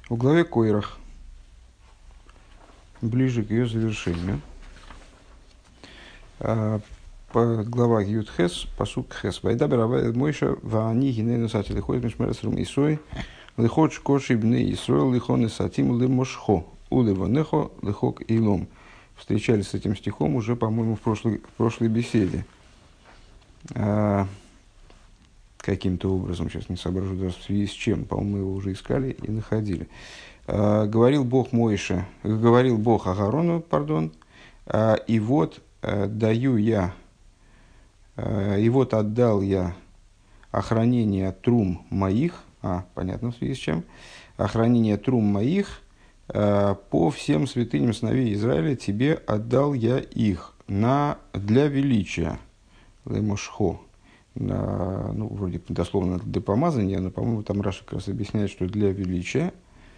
В главе Койрах, ближе к ее завершению, глава Юд Хес, пасук Хес. Вайда беравай Мойша ваани гинейну сати лихой мишмерес рум Исой лихот шкоши бны Исой лихон сатим лимошхо уливанехо лихок илом. Встречались с этим стихом уже, по-моему, в прошлой беседе. Каким-то образом, сейчас не соображу даже в связи с чем, по-моему, мы его уже искали и находили. Говорил Бог Агарону, и вот даю я, и вот отдал я охранение трум моих, понятно в связи с чем, охранение трум моих по всем святыням сыновей Израиля тебе отдал я их для величия, лемошхо. Вроде дословно для помазания, но, по-моему, там Раши как раз объясняет, что для величия.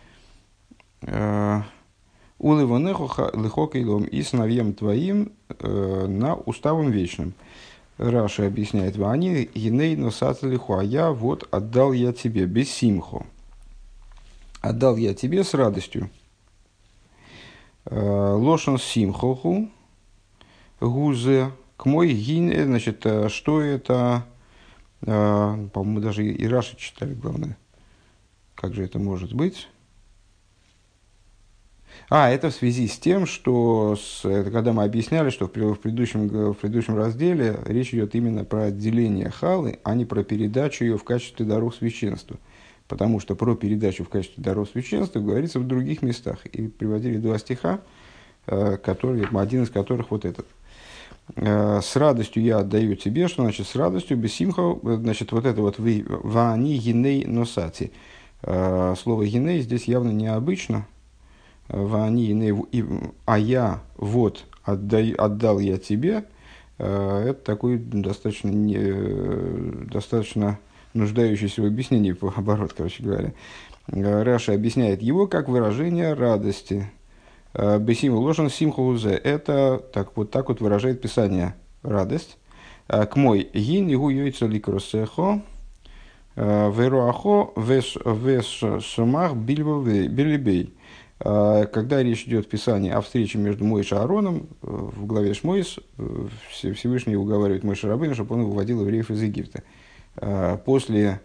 Уливанеху лихокейлом и сыновьям твоим на уставом вечным. Раши объясняет: Вани гиней носацелиху, а я вот отдал я тебе без симхо. Отдал я тебе с радостью. Лошон симхоху гузе к мой гине, значит, что это, по-моему, даже и Раши читали, главное. Как же это может быть? Это в связи с тем, что это когда мы объясняли, что в предыдущем разделе речь идет именно про отделение халы, а не про передачу ее в качестве даров священства. Потому что про передачу в качестве даров священства говорится в других местах. И приводили два стиха, один из которых вот этот. С радостью я отдаю тебе, что значит с радостью, без симха, значит вот это вот ваани гиней носати. Слово гиней здесь явно необычно. Ваани гиней, а я вот отдал я тебе. Это такой достаточно нуждающийся в объяснении оборот, короче говоря. Раша объясняет его как выражение радости. Бесиму ложен симхузе. Это так вот выражает Писание радость. К мой гин игу йойца ликросехо веруахо вес сумах билибей. Когда речь идет в Писании о встрече между Мойше и Аароном, в главе Шмойс Всевышний уговаривает Мойше Рабейну, чтобы он выводил евреев из Египта. После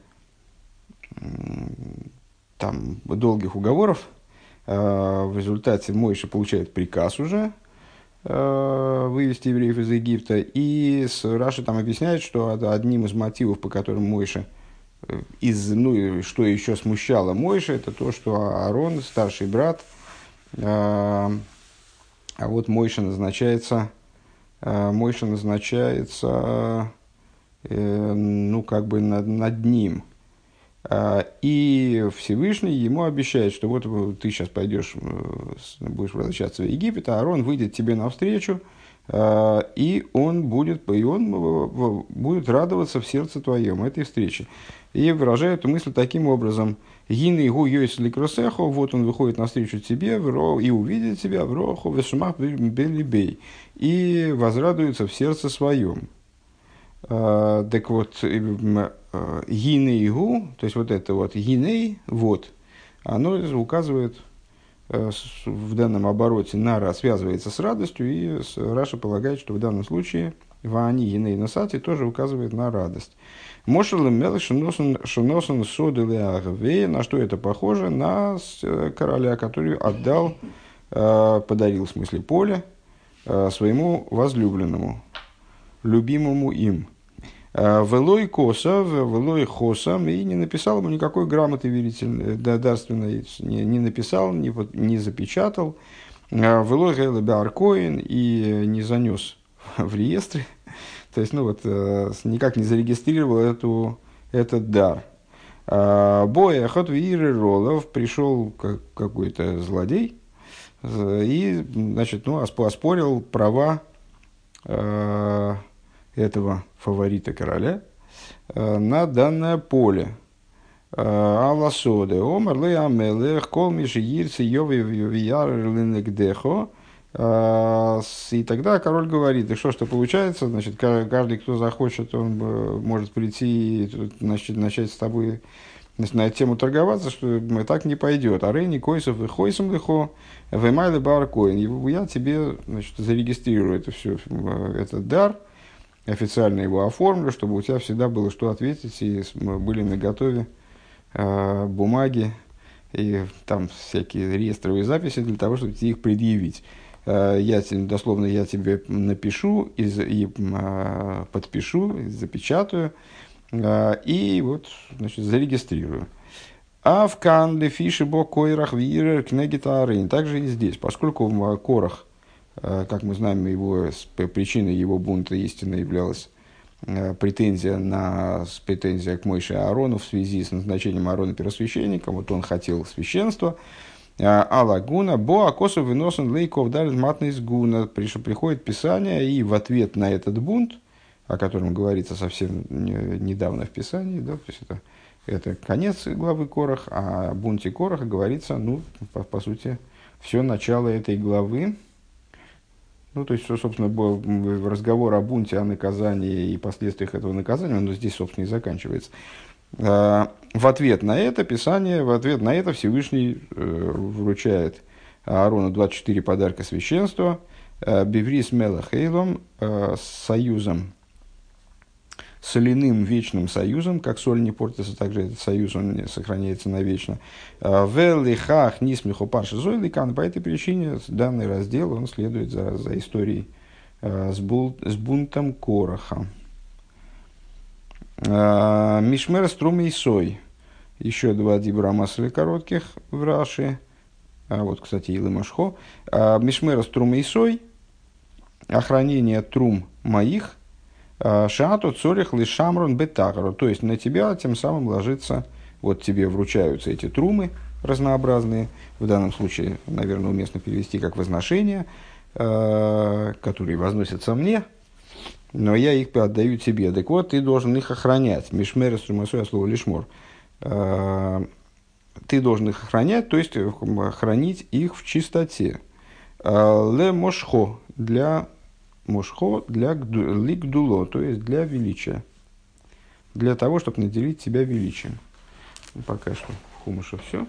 долгих уговоров в результате Мойше получает приказ уже вывести евреев из Египта. И Раши там объясняет, что одним из мотивов, по которым Мойше, что еще смущало Мойше, это то, что Аарон, старший брат, а вот Мойше назначается над ним. И Всевышний ему обещает, что вот ты сейчас будешь возвращаться в Египет, а Аарон выйдет тебе навстречу, и он будет радоваться в сердце твоем этой встрече. И выражает эту мысль таким образом: «Гины гу йойс ликросехо», вот он выходит навстречу тебе и увидит тебя в роху вешумах белибей, и возрадуется в сердце своем. Так вот, гиней гу, то есть вот это вот гиней, вот, оно указывает в данном обороте связывается с радостью, и Раша полагает, что в данном случае ваани гиней носати тоже указывает на радость. Мошел мел шиносон соды леагве, на что это похоже? На короля, который подарил, в смысле, поле своему возлюбленному, любимому им. Велой коса, велой хосам, и не написал ему никакой грамоты верительной, дарственной, не написал, не запечатал. Велой гейле беаркоин, и не занес в реестре, то есть, никак не зарегистрировал этот дар. Боя хот виры ролов, пришел какой-то злодей и, оспорил права этого фаворита короля на данное поле. Алласоде, омарлы амелех, колмиши ирцы, йови виярлинегдехо. И тогда король говорит: и что получается? Каждый, кто захочет, он может прийти и начать с тобой Значит, на эту тему торговаться, что так не пойдет. Арейни койсов и хойсом лихо, веймайлы бар коин. Я тебе, значит, зарегистрирую это все, этот дар, официально его оформлю, чтобы у тебя всегда было что ответить, и были наготове бумаги и там всякие реестровые записи для того, чтобы тебе их предъявить. Дословно я тебе напишу и подпишу, и запечатаю, и вот, значит, зарегистрирую. А в Канле Фишебо Койрах Вирер Кнегитарин. Также и здесь, поскольку Корах, как мы знаем, его, причиной его бунта истинно являлась претензия к Мойше Аарону в связи с назначением Аарона первосвященником. Вот он хотел священства. А лагуна бо акосов выносен лейков далит матный гуна. Приходит Писание, и в ответ на этот бунт, о котором говорится совсем недавно в Писании, да, то есть это конец главы Корах, а о бунте Кораха говорится, ну, по сути, все начало этой главы. Ну, то есть, собственно, разговор о бунте, о наказании и последствиях этого наказания, он здесь, собственно, и заканчивается. В ответ на это Писание, в ответ на это Всевышний вручает Аарону 24 подарка священства, Беврис Мелахейлом, с союзом, соляным вечным союзом, как соль не портится, также этот союз он сохраняется навечно. Велихах нисмиху парши зойликан. По этой причине данный раздел он следует за историей с бунтом Кораха. Мишмер струмы и сой. Еще два дибра масли коротких в Раши. Вот, кстати, Илы Машхо. Мишмер струмы и сой. Охранение трум моих. Шаату цорих лишамрон бетагру. То есть на тебя тем самым ложится, вот тебе вручаются эти трумы разнообразные. В данном случае, наверное, уместно перевести как возношения, которые возносятся мне, но я их отдаю тебе. Так вот, ты должен их охранять. Мишмер струмасой, слово лишмор. Ты должен их охранять, то есть хранить их в чистоте. Ле мошхо для ликдуло, то есть для величия. Для того, чтобы наделить тебя величием. Пока что в Хумаше все.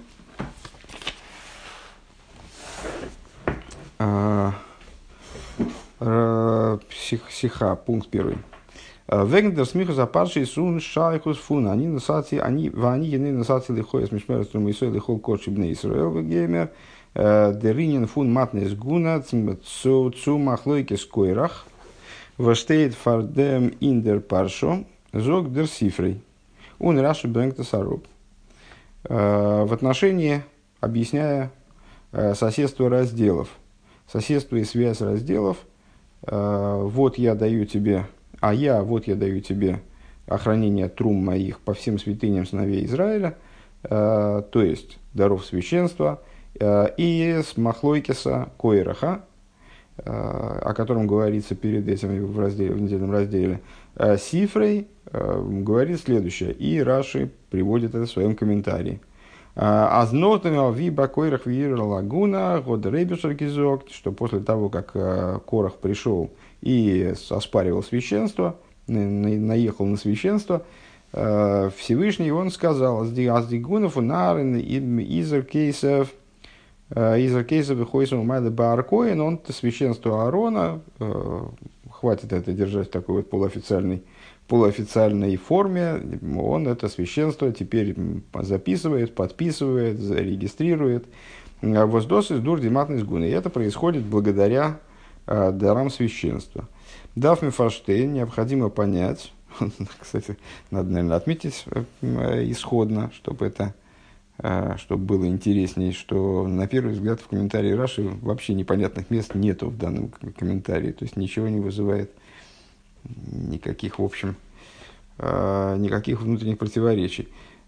Сиха, пункт 1. Вегендер смеху запарший сун шайхус фун. Они ены насати лихой с мишмерством и сой лихол корчи бней Исраэл вегеймер. Деринин фун матнес гуна цу махлойке скойрах. Ваштейт фардем индер паршо зог дер сифрей. Он раши брэнгта сароб. В отношении, объясняя соседство разделов. Соседство и связь разделов. Вот я даю тебе, вот я даю тебе охранение трум моих по всем святыням сыновей Израиля, то есть даров священства, и с махлойкеса койраха, о котором говорится перед этим в недельном разделе, Сифрей говорит следующее, и Раши приводит это в своем комментарии. Азнотами виба койрах вир лагуна год рейбешер гизок, что после того, как Корах пришел и оспаривал священство, наехал на священство, Всевышний он сказал: «Аздигунов унарен изер кейсов выходит майлы бааркоин». Он священство Аарона, хватит это держать в такой вот полуофициальной форме, он это священство теперь записывает, подписывает, регистрирует. Воздос из дур диматный сгуны. И это происходит благодаря дарам священства. Дав мифаштейн, необходимо понять, кстати, надо, наверное, отметить исходно, чтобы было интереснее, что на первый взгляд в комментарии Раши вообще непонятных мест нету в данном комментарии, то есть ничего не вызывает никаких, в общем, никаких внутренних противоречий.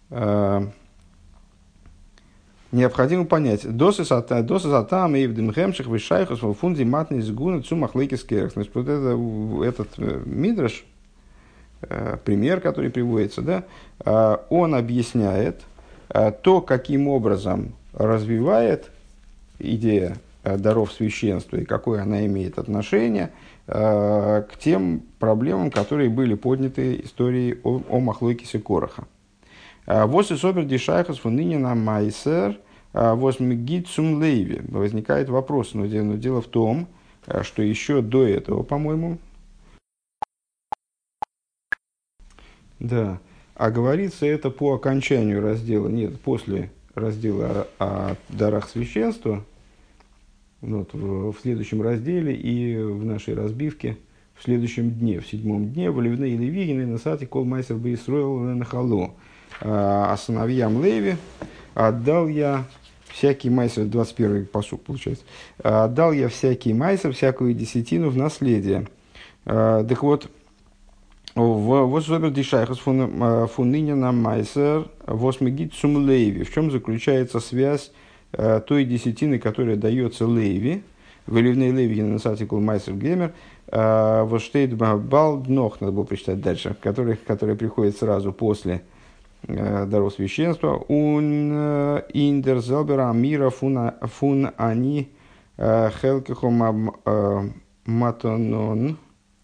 Необходимо понять. Досы сатам и вдемхемших вышайхус в фунде матный сгуна цумах лейкискерх. Значит, вот этот мидраш, пример, который приводится, да, он объясняет то, каким образом развивает идея даров священства и какое она имеет отношение к тем проблемам, которые были подняты историей о махлойкисе Кораха. Вот и собер дишайхас фуныни на майсер, вот мигит сум лейви. Возникает вопрос, но дело в том, что еще до этого, по-моему, да, а говорится это по окончанию раздела, нет, после раздела о дарах священства, вот, в следующем разделе и в нашей разбивке в следующем дне, в седьмом дне, «Валивны и левигины насати кол майсер бейсроил нахало». А сыновьям Леви отдал я всякий майсер, 21-й пасук получается, отдал я всякий майсер, всякую десятину в наследие. Так вот, вот собер дишайхас фунынина майсер восмегит сум Леви. В чем заключается связь той десятины, которая дается Леви, «Валивны и левигины насати кол майсер гемер», вот штейт балднох, надо было прочитать дальше, который приходит сразу после даров священства. «Ун индер зелбера мира фун ани хелкехо матонон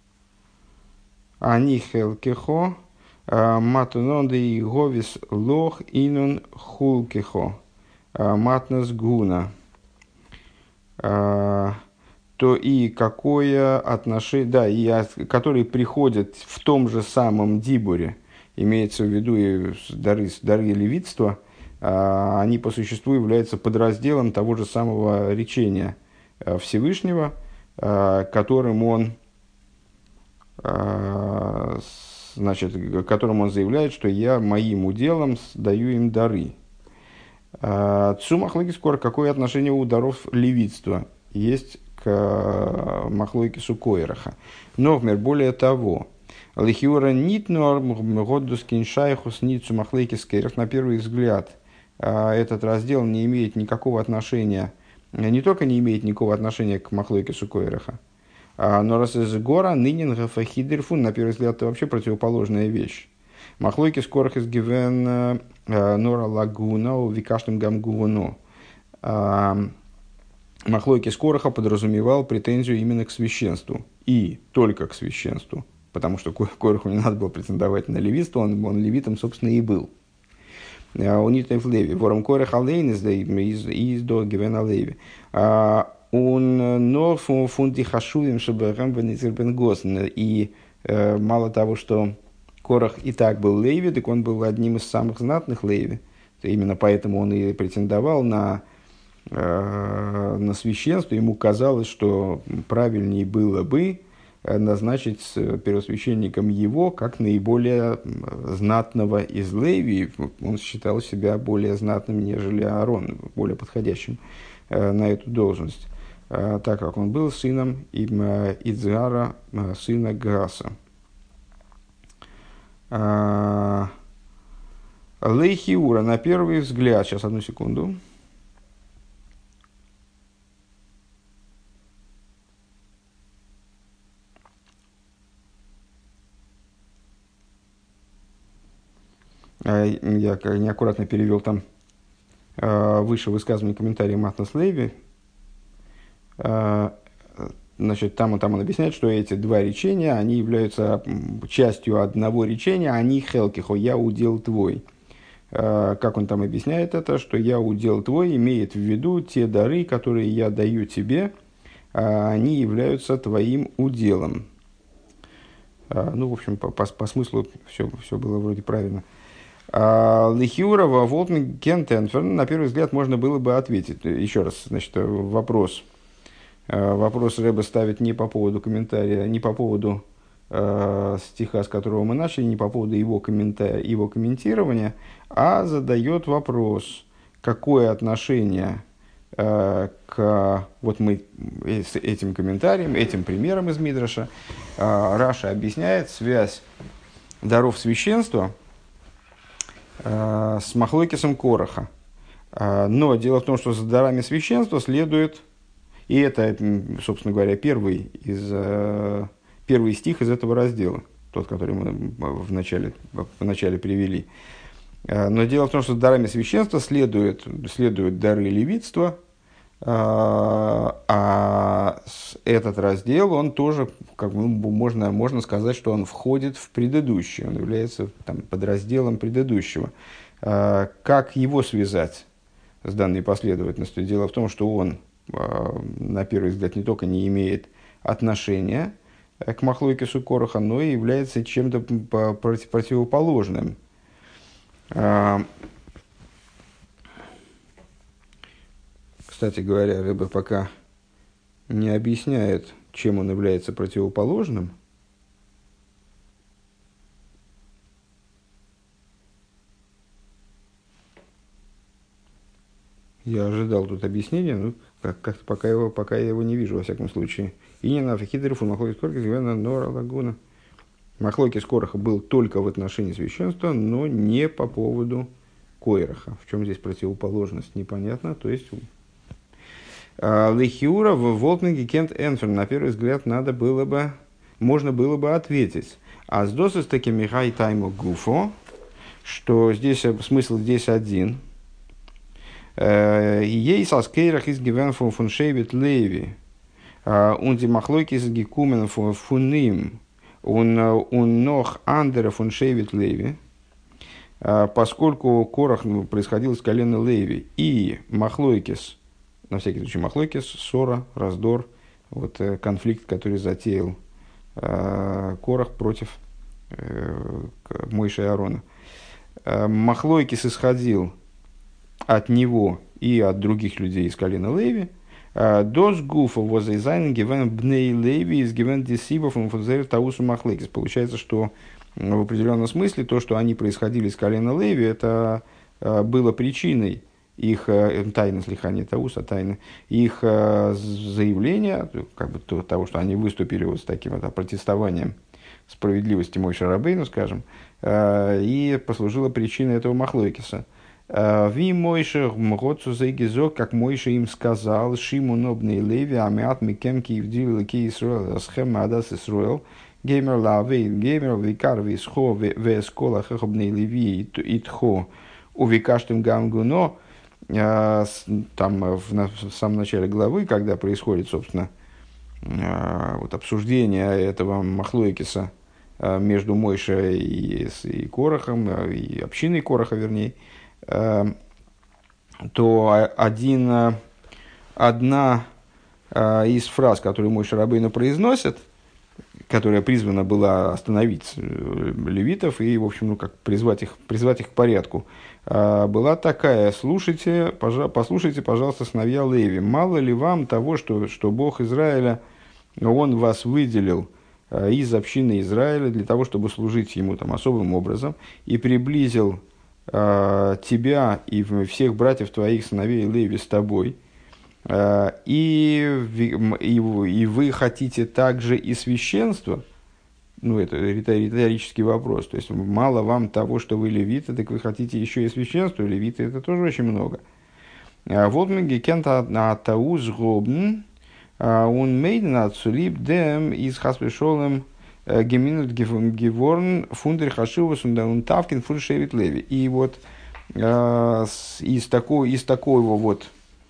ани хелкехо матонон де говис лох инун хулкехо матнас гуна». То и какое отношение, да, которые приходят в том же самом дибуре, имеется в виду и дары левитства, они по существу являются подразделом того же самого речения Всевышнего, которым он заявляет, что я моим уделом даю им дары. Цумахлыки скоро, какое отношение у даров левитства есть к махлойкису койраха. Но, более того, лихиора нит норм годдускин шайхус ницу махлойкис койрах, на первый взгляд, этот раздел не имеет никакого отношения, не только не имеет никакого отношения к махлойкису койраха, но раз из гора нынен гафахидерфун, на первый взгляд, это вообще противоположная вещь. Махлойкис корах из гивен нора лагуна у викаштым гамгуну. Махлойкис Кораха подразумевал претензию именно к священству. И только к священству. Потому что Кораху не надо было претендовать на левитство, он левитом, собственно, и был. У Нитнев Леви. Вором Корах Алейн из до Гивена Леви. Он но фунди хашувим шабарам бенезербен госн. И мало того, что Корах и так был Леви, так он был одним из самых знатных Леви. Именно поэтому он и претендовал на священство. Ему казалось, что правильнее было бы назначить первосвященником его как наиболее знатного из Леви. Он считал себя более знатным, нежели Аарон, более подходящим на эту должность, так как он был сыном Идзара, сына Гаса. Лейхиура, на первый взгляд, сейчас одну секунду. Я неаккуратно перевел там выше высказывание комментария Матнас Леви. Значит, там он объясняет, что эти два речения, они являются частью одного речения, они хелкихо, я удел твой. Как он там объясняет это, что я удел твой имеет в виду те дары, которые я даю тебе, они являются твоим уделом. Ну, в общем, по смыслу все было вроде правильно. Лихиурова, Волтмин, Кентенферн, на первый взгляд можно было бы ответить. Еще раз, значит, вопрос Рэбе ставит не по поводу комментария, не по поводу стиха, с которого мы начали, не по поводу его комментирования, а задает вопрос, какое отношение вот мы с этим комментарием, этим примером из Мидраша, Раша объясняет связь даров священства с махлойкисом Кораха. Но дело в том, что за дарами священства следует, и это, собственно говоря, первый стих из этого раздела, тот, который мы в начале привели. Но дело в том, что за дарами священства следуют дары левитства, а этот раздел, он тоже, можно сказать, что он входит в предыдущий, он является там подразделом предыдущего. Как его связать с данной последовательностью? Дело в том, что он, на первый взгляд, не только не имеет отношения к махлойкесу Короха, но и является чем-то противоположным. Кстати говоря, Ребе пока не объясняет, чем он является противоположным. Я ожидал тут объяснения, но как-то пока я его не вижу, во всяком случае. И не на Фахидерфу, Махлойкес Короха, Гивена Нора Лагуна. Махлойкес Короха был только в отношении священства, но не по поводу Койраха. В чем здесь противоположность, непонятно. То есть, Лехиура в Волтнеге Кент Энфер, на первый взгляд, можно было бы ответить. А с досыс таки Михай Тайму Гуфо, что здесь смысл здесь один. Ей со скейрах из гивен фун шейвит леви. Und die Machloike ist gekommen von ihm und noch andere von Шевит Леви, поскольку Корах происходил из колена Леви, и Махлойкес, на всякий случай Махлойкес, ссора, раздор, вот, конфликт, который затеял Корах против Мойши и Аарона. Махлойкес исходил от него и от других людей из колена Леви. Дос гуфа возайзайн гивен бней Леви из гивен десибов фунфузер таусу махлейкис. Получается, что в определенном смысле то, что они происходили из колена Леви, это было причиной их тайны, слихания тауса, тайны, их заявления, как бы того, что они выступили вот с таким вот протестованием справедливости Мойше Рабейну, скажем, и послужило причиной этого махлойкиса. Ви Мойше мгоцу зайгизок, как Мойше им сказал, Шиму нобный Леви, амиат микем киевдил ки Исруэл, схем адас Исруэл, геймер лавей, геймер викар висхо, вескола хехобный Леви, итхо, увикаштым гамгуно. Там в самом начале главы, когда происходит, собственно, вот обсуждение этого махлойкиса между Мойше и Корахом, и общиной Кораха, вернее, то одна из фраз, которую Мойше Рабейну произносит, которая призвана была остановить левитов и, в общем, призвать их к порядку, была такая: послушайте, пожалуйста, сыновья Леви, мало ли вам того, что Бог Израиля, Он вас выделил из общины Израиля для того, чтобы служить Ему там особым образом, и приблизил тебя и всех братьев твоих, сыновей Леви, с тобой, и вы хотите также и священство. Ну, это риторический вопрос. То есть, мало вам того, что вы левиты, так вы хотите еще и священство. Левиты — это тоже очень много. Вот мы гекента на тауз гобн, он мейден отсулиб дем из хаспешолем геминут геворн фундер хашивус und тавкин фун шевит леви. И вот из такого вот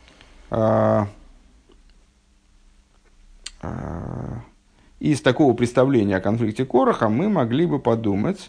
из такого представления о конфликте Кораха мы могли бы подумать,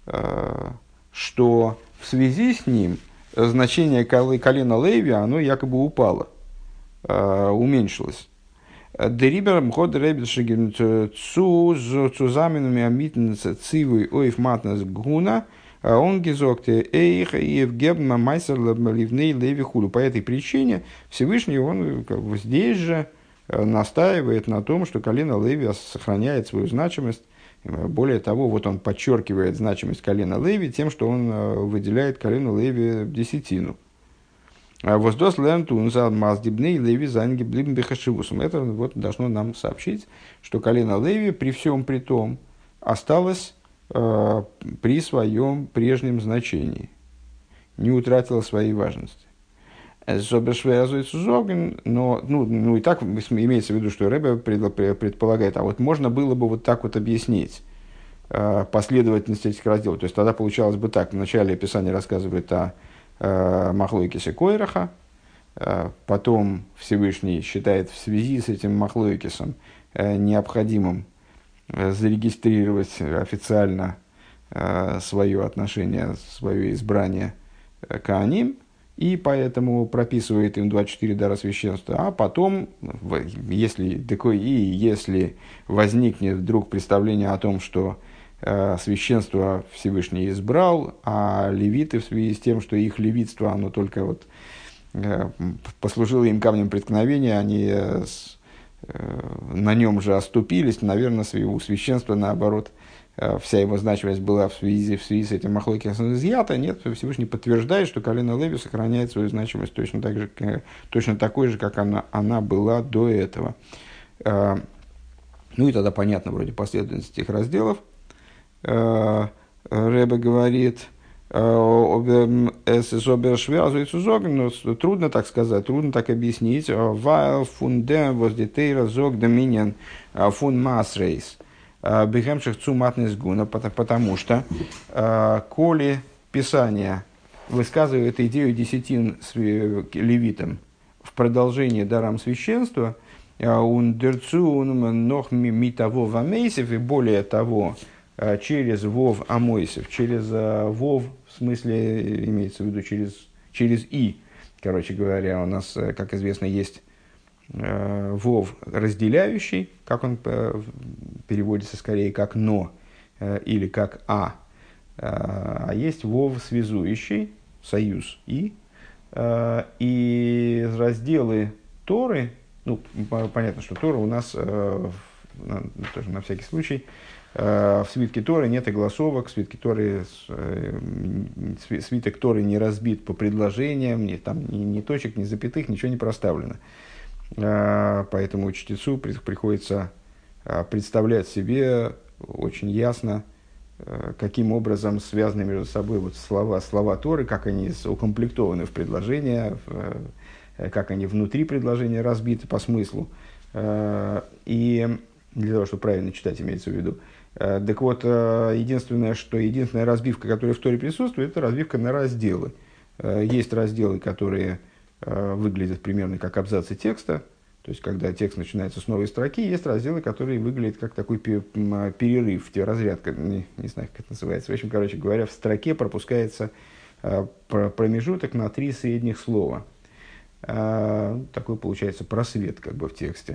что в связи с ним значение колена Леви, оно якобы упало, уменьшилось. Дерибер мход ребельшиген цузаменами амитнца цивы оев матнас гуна, он гизокте эйх и евгебма майсер ливней Леви хулю. По этой причине Всевышний, он как бы здесь же настаивает на том, что колено Леви сохраняет свою значимость. Более того, вот он подчеркивает значимость колена Леви тем, что он выделяет колену Леви десятину. Воздос лентун за маздибней Леви занги блибн бехашивусом. Это вот должно нам сообщить, что колено Леви при всем при том осталось при своем прежнем значении, не утратило своей важности. Но и так имеется в виду, что Ребе предполагает, а вот можно было бы вот так вот объяснить последовательность этих разделов. То есть тогда получалось бы так: вначале описание рассказывает о Махлойкесе Койраха, потом Всевышний считает в связи с этим Махлойкесом необходимым зарегистрировать официально свое отношение, свое избрание Коаним, и поэтому прописывает им 24 дара священства. А потом, если возникнет вдруг представление о том, что священство Всевышний избрал, а левиты в связи с тем, что их левитство, оно только вот послужило им камнем преткновения, они на нем же оступились, наверное, у священства, наоборот, вся его значимость была в связи с этим махлокисом изъята. Нет, Всевышний подтверждает, что колено Леви сохраняет свою значимость точно такой же, как она была до этого. Ну и тогда понятно вроде последовательность этих разделов. Ребе говорит, но трудно так сказать, трудно так объяснить. Weil von dem, was die Teira sagt, Dominion von Maßreis, Бехемших Цуматнес Гуна, потому что, коли Писание высказывает идею десятин с левитам в продолжении дарам священства, ундерцу нох митаво вамейсев, и более того, через вов амойсев, через вов, в смысле, имеется в виду через и. Короче говоря, у нас, как известно, есть вов разделяющий, как он переводится скорее как но или как а есть вов связующий, союз и разделы Торы, ну, понятно, что Тора у нас, тоже на всякий случай, в свитке Торы нет огласовок, в свитке Торы, свиток Торы не разбит по предложениям, ни точек, ни запятых, ничего не проставлено. Поэтому чтецу приходится представлять себе очень ясно, каким образом связаны между собой вот слова Торы, как они укомплектованы в предложения, как они внутри предложения разбиты по смыслу. И для того, чтобы правильно читать, имеется в виду. Так вот, единственная разбивка, которая в Торе присутствует, это разбивка на разделы. Есть разделы, которые выглядят примерно как абзацы текста, то есть, когда текст начинается с новой строки, есть разделы, которые выглядят как такой перерыв, разрядка, не знаю, как это называется. В общем, короче говоря, в строке пропускается промежуток на 3 средних слова. Такой получается просвет как бы в тексте.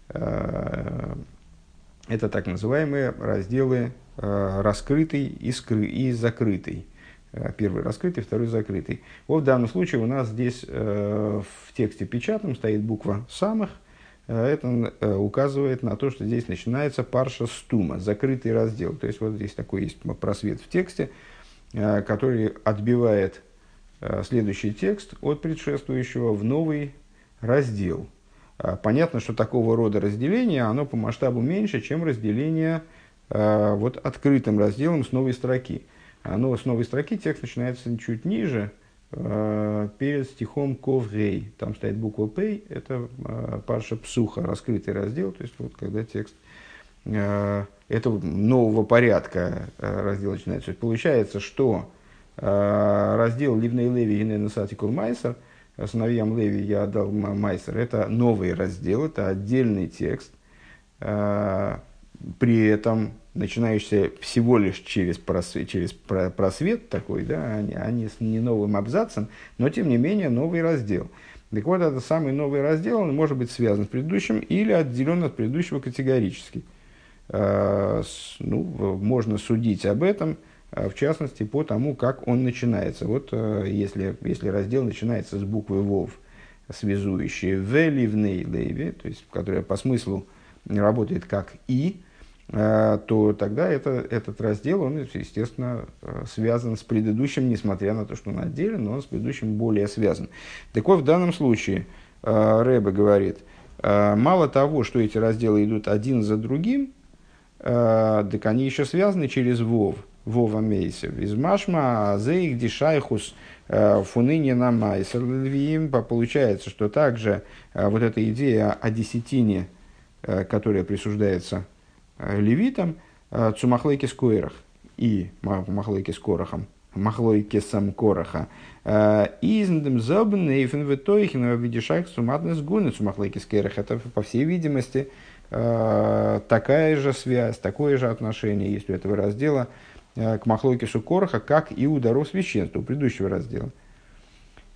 Это так называемые разделы раскрытый и закрытый. Первый раскрытый, второй закрытый. Вот в данном случае у нас здесь в тексте печатном стоит буква «самых». Это указывает на то, что здесь начинается парша стума, закрытый раздел. То есть, вот здесь такой есть просвет в тексте, который отбивает следующий текст от предшествующего в новый раздел. Понятно, что такого рода разделение, оно по масштабу меньше, чем разделение вот открытым разделом с новой строки. Но с новой строки текст начинается чуть ниже, перед стихом Коврей. Там стоит буква Пей, это парша Псуха, раскрытый раздел, то есть вот когда текст этого нового порядка раздел начинается. То есть получается, что раздел Ливней Леви и Ненасатикул Майсер, сыновьям Леви я отдал Майсер, это новый раздел, это отдельный текст, при этом начинающийся всего лишь через просвет такой, да, а не новым абзацем, но тем не менее новый раздел. Так вот, этот самый новый раздел, он может быть связан с предыдущим или отделен от предыдущего категорически. Можно судить об этом, в частности, по тому, как он начинается. Вот если раздел начинается с буквы «вов», связующей «веливней леви», то есть, которая по смыслу работает как «и», то тогда этот раздел, он, естественно, связан с предыдущим, несмотря на то, что он отделен, но он с предыдущим более связан. Так вот, в данном случае Ребе говорит, мало того, что эти разделы идут один за другим, так они еще связаны через «вов», «вова мейсев». Из машма зейх дишайхус фуныни на майсер львиим. Получается, что также вот эта идея о десятине, которая присуждается левитам, цумахлойкис коэрах и махлойкис корахам, махлойкисам кораха, издем забн нейфен ветойхин видишайх цуматнес гуны цумахлойкис коэрах. Это, по всей видимости, такая же связь, такое же отношение есть у этого раздела к махлойкису кораха, как и у даров священства, у предыдущего раздела.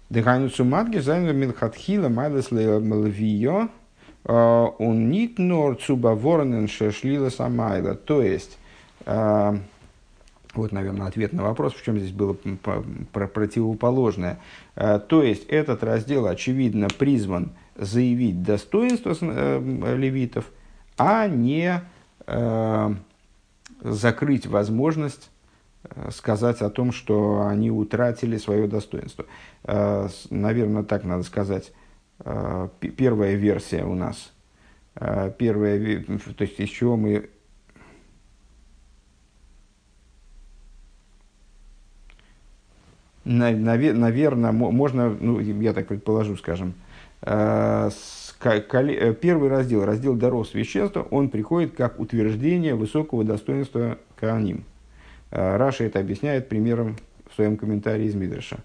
Дыхайнуцу матги зайну милхатхила майлес левио он нит нор цуба воронен шешлила самайла. То есть, вот, наверное, ответ на вопрос, в чем здесь было противоположное. То есть, этот раздел, очевидно, призван заявить достоинство левитов, а не закрыть возможность сказать о том, что они утратили свое достоинство. Наверное, так надо сказать. Первая версия у нас. То есть, из чего мы... Наверное, можно, ну, я так предположу, скажем, первый раздел, раздел даров священства, он приходит как утверждение высокого достоинства коаним. Раши это объясняет примером в своем комментарии из Мидраша.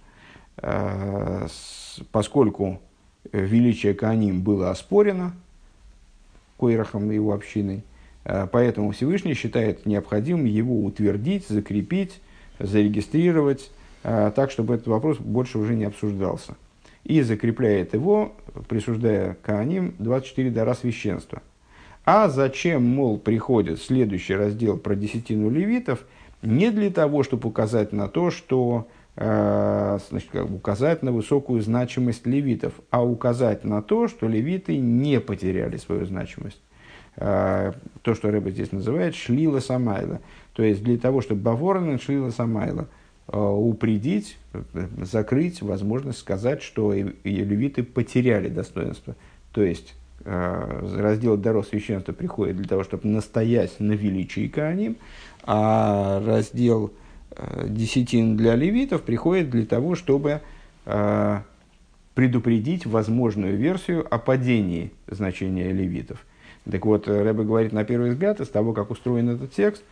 Поскольку величие коаним было оспорено Койрахом и его общиной, поэтому Всевышний считает необходимым его утвердить, закрепить, зарегистрировать, так, чтобы этот вопрос больше уже не обсуждался. И закрепляет его, присуждая коаним 24 дара священства. А зачем, мол, приходит следующий раздел про десятину левитов? Не для того, чтобы указать на то, что значит, указать на высокую значимость левитов, а указать на то, что левиты не потеряли свою значимость. То, что Ребе здесь называет шлила самайла. То есть для того, чтобы баворнен шлила самайла, упредить, закрыть возможность сказать, что и левиты потеряли достоинство. То есть раздел даров священства приходит для того, чтобы настоять на величии коаним, а раздел десятин для левитов приходит для того, чтобы предупредить возможную версию о падении значения левитов. Так вот, Ребе говорит, на первый взгляд, из того, как устроен этот текст,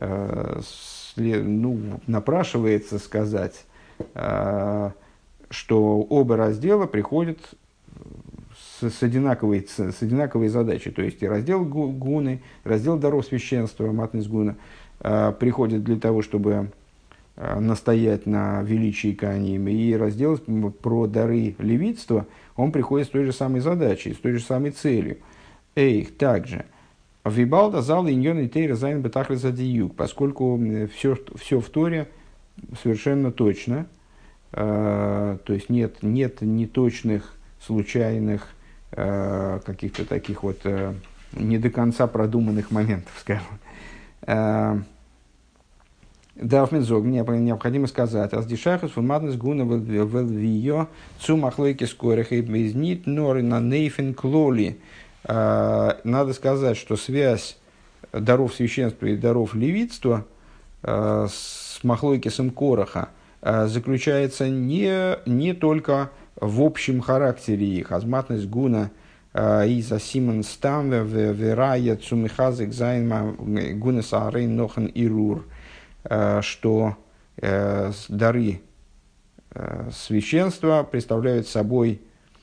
напрашивается сказать, что оба раздела приходят с одинаковой задачей. То есть и раздел гуны, раздел даров священства, матнес гуна, приходит для того, чтобы настоять на величии коаним, и раздел про дары левитства, он приходит с той же самой задачей, с той же самой целью. Эйх, также. Вибалда зал иньон и тейра зайн бетахли задиюк, поскольку все в Торе совершенно точно, то есть нет неточных, случайных, каких-то таких вот не до конца продуманных моментов, скажем. Дарфминзог, мне необходимо сказать, аздишахас фунматнес гуна велвио цумахлойки скорых и безнит норы на нейфен клоли. Надо сказать, что связь даров священства и даров левитства с махлойкисом Кораха заключается не только в общем характере их. Азматность гуна из асиман стамве верая цумихазик займа гуна саарейн нохан ирур, что дары священства представляют собой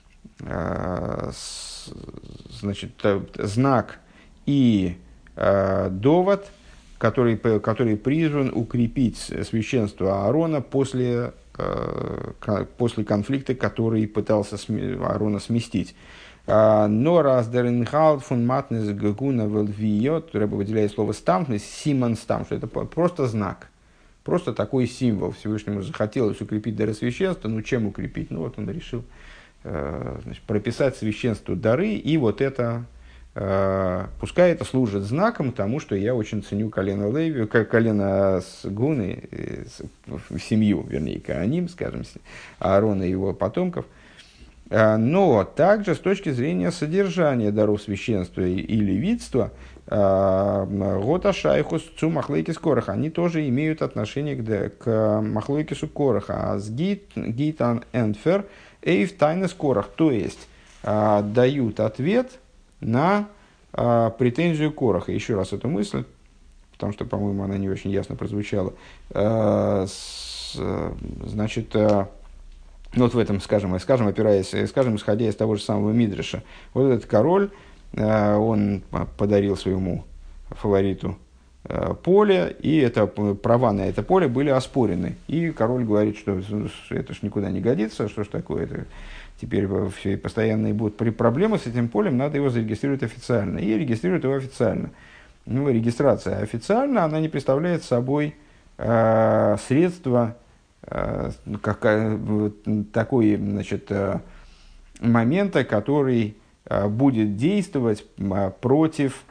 значит, знак и довод, который призван укрепить священство Аарона после конфликта, который пытался Аарона сместить. Но раздеринхалт фун матнес гагуна велвиот, Рэбе выделяет слово стампнес, симон стамп, что это просто знак, просто такой символ. Всевышнему захотелось укрепить дары священства, ну чем укрепить? Ну вот он решил прописать священству дары, и вот это, пускай это служит знаком тому, что я очень ценю колено Леви, колено Гуны, семью, вернее, Коаним, скажем, Аарона и его потомков. Но также с точки зрения содержания даров священства и левитства, Гота Шайхус Цу Махлейкис Кораха, они тоже имеют отношение к Махлейкису Кораха, а с Гитан Энфер Эйв Тайнес Корах, то есть дают ответ на претензию Кораха. Еще раз эту мысль, потому что, по-моему, она не очень ясно прозвучала. Значит, вот в этом, скажем, исходя из того же самого Мидраша, вот этот король, он подарил своему фавориту поле, и это, права на это поле были оспорены. И король говорит, что это ж никуда не годится, что ж такое, это теперь все постоянные будут проблемы с этим полем, надо его зарегистрировать официально. И регистрируют его официально. Ну, регистрация официально, она не представляет собой средство, такой, значит, момента, который будет действовать против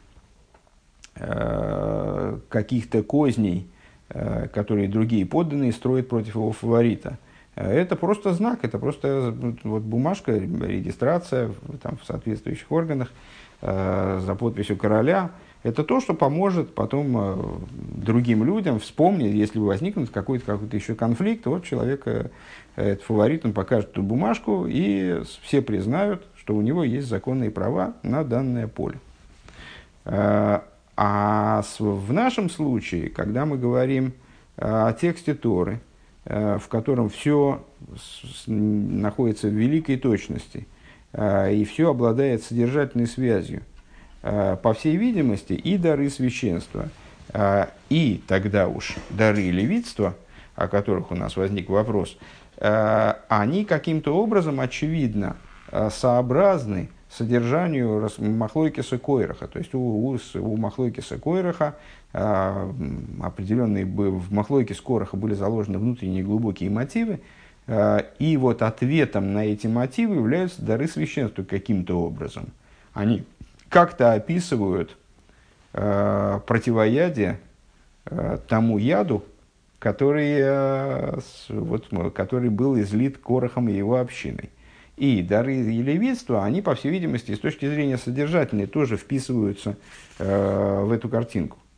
каких-то козней, которые другие подданные строят против его фаворита. Это просто знак, это просто вот бумажка, регистрация там, в соответствующих органах за подписью короля. Это то, что поможет потом другим людям вспомнить, если возникнет какой-то еще конфликт, вот человек, этот фаворит, он покажет эту бумажку, и все признают, что у него есть законные права на данное поле. В нашем случае, когда мы говорим о тексте Торы, в котором все находится в великой точности, и все обладает содержательной связью, по всей видимости, и дары священства, и тогда уж дары левитства, о которых у нас возник вопрос, они каким-то образом, очевидно, сообразны содержанию Махлойкеса Койраха. То есть у Махлойкеса Койраха определенные в Махлойкес Кораха были заложены внутренние глубокие мотивы, и вот ответом на эти мотивы являются дары священства каким-то образом. Они как-то описывают противоядие тому яду, который был излит Корахом и его общиной. И дары левитства, они, по всей видимости, с точки зрения содержательной, тоже вписываются в эту картинку.